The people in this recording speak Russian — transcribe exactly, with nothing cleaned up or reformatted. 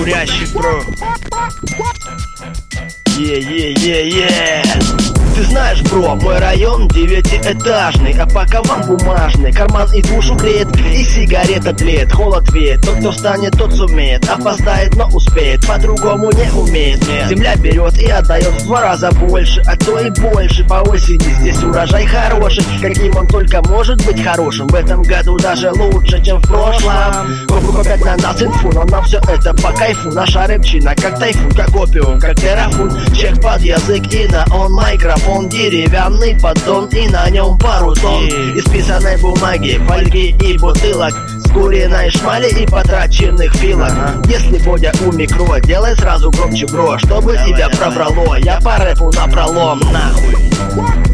Курящий, бро. Е-е-е-е. Ты знаешь, бро, мой район девятиэтажный, а пока вам бумажный. Карман и душу греет, и сигарета тлеет. Холод веет, тот, кто встанет, тот сумеет. Опоздает, но успеет, по-другому не умеет. Земля берет и отдает в два раза больше, а то и больше. По осени здесь урожай хороший, каким он только может быть хорошим. В этом году даже лучше, чем в прошлом. Копят на нас инфу, но нам все это по кайфу. Наша рэпчина как тайфун, как опиум, как терафун. Чек под язык и на он микрофон. Деревянный поддон и на нем пару тонн исписанной бумаги, фольги и бутылок, с куриной шмали и потраченных филок. Если Бодя у микро, делай сразу громче, бро, чтобы тебя пробрало. Я по рэпу напролом, нахуй.